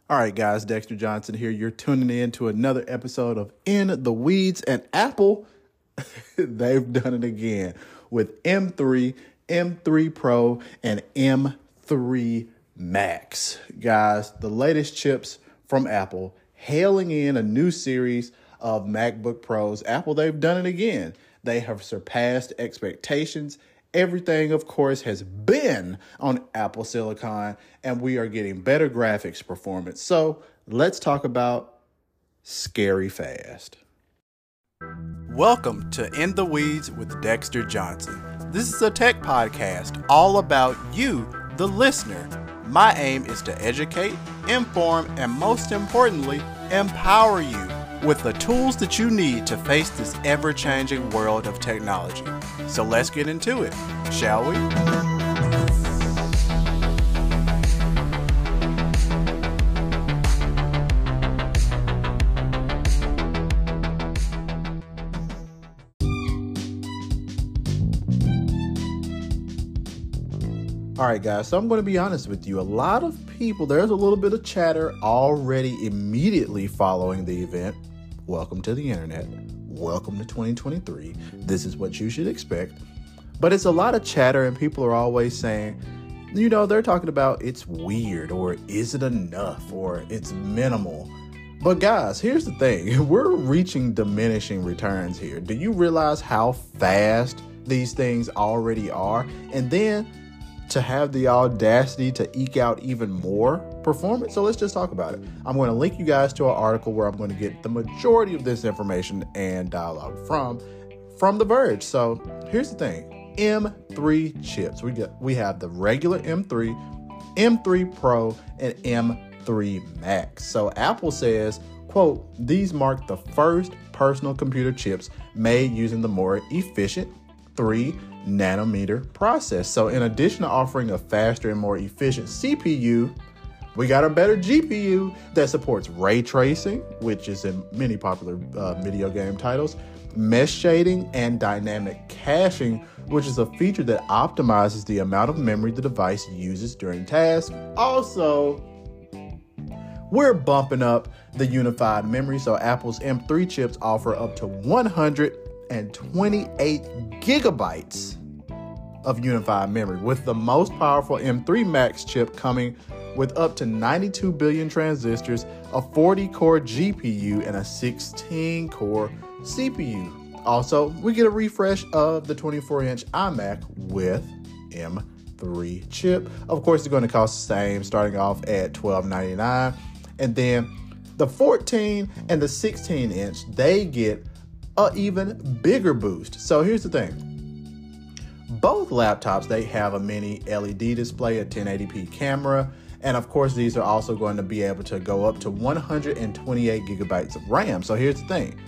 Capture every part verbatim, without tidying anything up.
All right, guys, Dexter Johnson here. You're tuning in to another episode of In the Weeds, and Apple, they've done it again with M three, M three Pro, and M three Max. Guys, the latest chips from Apple, hailing in a new series of MacBook Pros. Apple, they've done it again. They have surpassed expectations. Everything, of course, has been on Apple Silicon, and we are getting better graphics performance. So let's talk about scary fast. Welcome to In the Weeds with Dexter Johnson. This is a tech podcast all about you, the listener. My aim is to educate, inform, and most importantly, empower you with the tools that you need to face this ever-changing world of technology. So let's get into it, shall we? All right, guys, so I'm going to be honest with you. A lot of people, there's a little bit of chatter already immediately following the event. Welcome to the internet. Welcome to twenty twenty-three. This is what you should expect. But it's a lot of chatter, and people are always saying, you know, they're talking about it's weird, or is it enough, or it's minimal. But guys, here's the thing. We're reaching diminishing returns here. Do you realize how fast these things already are? And then to have the audacity to eke out even more performance. So let's just talk about it. I'm going to link you guys to an article where I'm going to get the majority of this information and dialogue from, from The Verge. So here's the thing. M three chips. We get, we have the regular M three, M three Pro, and M three Max. So Apple says, quote, these mark the first personal computer chips made using the more efficient three nanometer process. So in addition to offering a faster and more efficient C P U, we got a better G P U that supports ray tracing, which is in many popular uh, video game titles, mesh shading, and dynamic caching, which is a feature that optimizes the amount of memory the device uses during tasks. Also, we're bumping up the unified memory, so Apple's M three chips offer up to one hundred twenty-eight gigabytes of unified memory, with the most powerful M three Max chip coming with up to ninety-two billion transistors, a forty core G P U, and a sixteen core C P U. Also, we get a refresh of the twenty-four inch iMac with M three chip. Of course, it's going to cost the same, starting off at twelve ninety-nine, and then the fourteen and the sixteen inch, they get an even bigger boost. So here's the thing. Both laptops, they have a mini L E D display, a ten eighty p camera, and of course, these are also going to be able to go up to one hundred twenty-eight gigabytes of RAM. So here's the thing.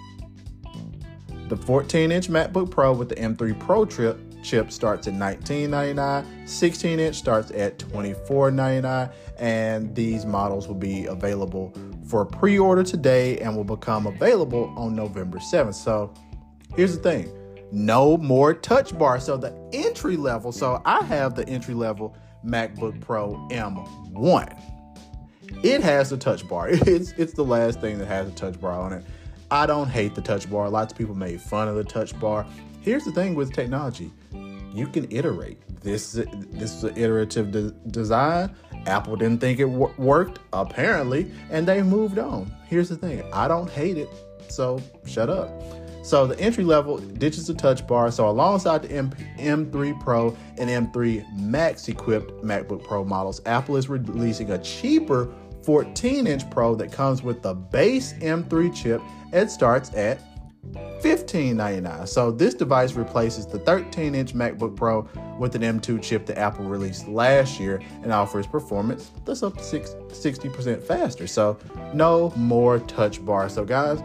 The fourteen inch MacBook Pro with the M three Pro chip, chip starts at nineteen ninety-nine, sixteen inch starts at twenty-four ninety-nine, and these models will be available for pre-order today and will become available on November seventh. So here's the thing. No more touch bar. So the entry level, so I have the entry level MacBook Pro M one. It has the touch bar. It's it's the last thing that has a touch bar on it. I don't hate the touch bar. Lots of people made fun of the touch bar. Here's the thing with technology. You can iterate. This, this is an iterative de- design. Apple didn't think it w- worked, apparently, and they moved on. Here's the thing. I don't hate it, so shut up. So the entry level ditches the touch bar. So alongside the M- M3 Pro and M three Max equipped MacBook Pro models, Apple is releasing a cheaper fourteen inch Pro that comes with the base M three chip and starts at fifteen ninety-nine. So this device replaces the thirteen inch MacBook Pro with an M two chip that Apple released last year and offers performance that's up to sixty percent faster. So no more touch bar. So guys,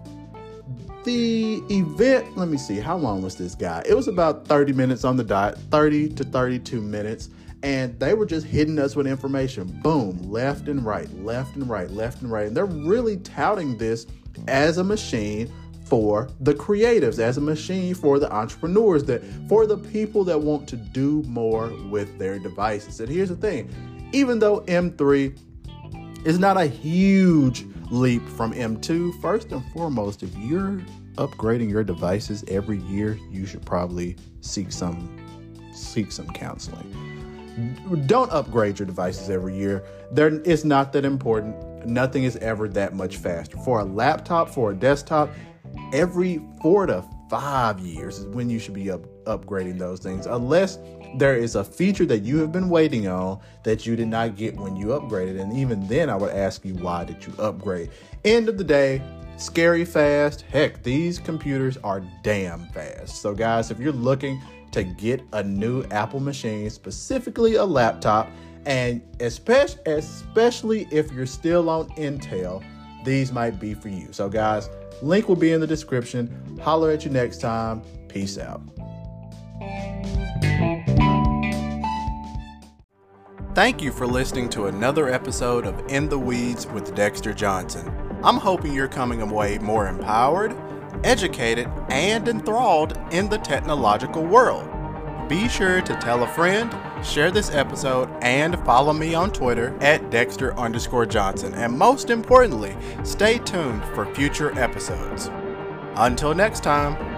the event, let me see, how long was this guy? It was about thirty minutes on the dot, thirty to thirty-two minutes. And they were just hitting us with information. Boom, left and right, left and right, left and right. And they're really touting this as a machine for the creatives, as a machine for the entrepreneurs, that for the people that want to do more with their devices. And here's the thing, even though M three It's not a huge leap from M two. First and foremost, if you're upgrading your devices every year, you should probably seek some seek some counseling. Don't upgrade your devices every year. There, it's not that important. Nothing is ever that much faster. For a laptop, for a desktop, every four to five years is when you should be up, upgrading those things, unless there is a feature that you have been waiting on that you did not get when you upgraded. And even then, I would ask you, why did you upgrade? End of the day, scary fast. Heck, these computers are damn fast. So guys, if you're looking to get a new Apple machine, specifically a laptop, and especially, especially if you're still on Intel, these might be for you. So guys, link will be in the description. Holler at you next time. Peace out. Thank you for listening to another episode of In the Weeds with Dexter Johnson. I'm hoping you're coming away more empowered, educated, and enthralled in the technological world. Be sure to tell a friend, share this episode, and follow me on Twitter at Dexter underscore Johnson. And most importantly, stay tuned for future episodes. Until next time.